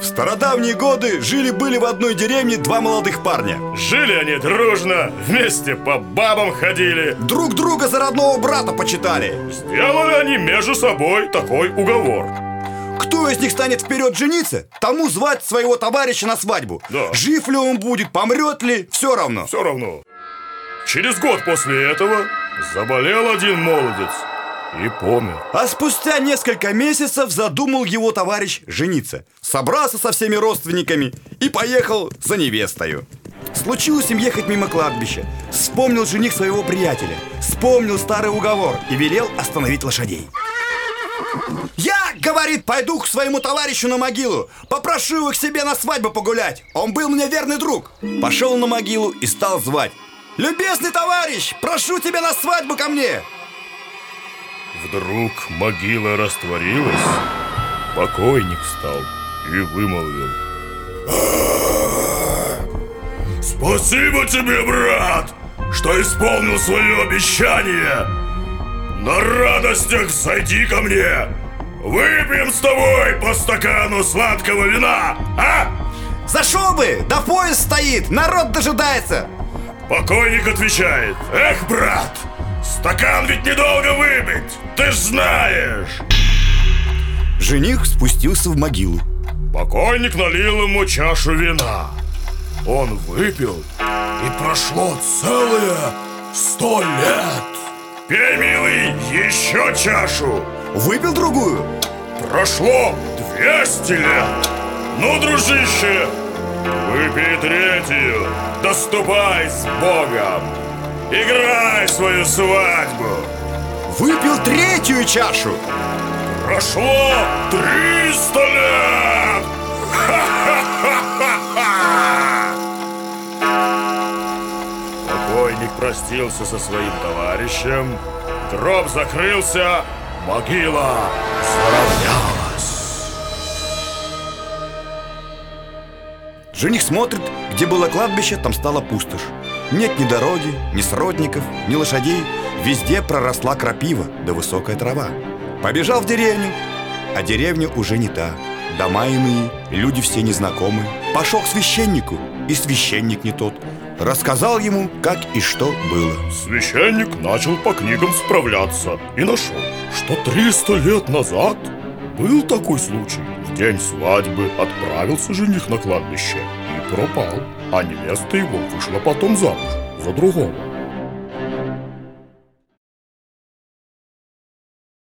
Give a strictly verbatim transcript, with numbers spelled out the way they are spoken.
В стародавние годы жили-были в одной деревне два молодых парня. Жили они дружно, вместе по бабам ходили, друг друга за родного брата почитали. Сделали они между собой такой уговор: кто из них станет вперед жениться, тому звать своего товарища на свадьбу. Да. Жив ли он будет, помрет ли, все равно. Все равно. Через год после этого заболел один молодец и помер. А спустя несколько месяцев задумал его товарищ жениться. Собрался со всеми родственниками и поехал за невестою. Случилось им ехать мимо кладбища. Вспомнил жених своего приятеля, вспомнил старый уговор и велел остановить лошадей. «Я, — говорит, — пойду к своему товарищу на могилу, попрошу его к себе на свадьбу погулять. Он был мне верный друг». Пошел на могилу и стал звать: «Любезный товарищ, прошу тебя на свадьбу ко мне!» Вдруг могила растворилась, покойник встал и вымолвил: «Спасибо тебе, брат, что исполнил свое обещание. На радостях зайди ко мне, выпьем с тобой по стакану сладкого вина, а?» «Зашел бы, да поезд стоит, народ дожидается!» Покойник отвечает: «Эх, брат, стакан ведь недолго выпить, ты ж знаешь!» Жених спустился в могилу. Покойник налил ему чашу вина. Он выпил, и прошло целые сто лет. «Пей, милый, еще чашу!» Выпил другую. «Прошло двести лет. Ну, дружище, выпей третью, да ступай с Богом, играй свою свадьбу!» Выпил третью чашу. «Прошло триста лет! Ха-ха-ха-ха-ха!» Покойник простился со своим товарищем, гроб закрылся, могила заровнялась. Жених смотрит, где было кладбище, там стала пустошь. Нет ни дороги, ни сродников, ни лошадей. Везде проросла крапива да высокая трава. Побежал в деревню, а деревня уже не та. Дома иные, люди все незнакомые. Пошел к священнику, и священник не тот. Рассказал ему, как и что было. Священник начал по книгам справляться и нашел, что триста лет назад был такой случай. В день свадьбы отправился жених на кладбище и пропал, а невеста его вышла потом замуж за другого.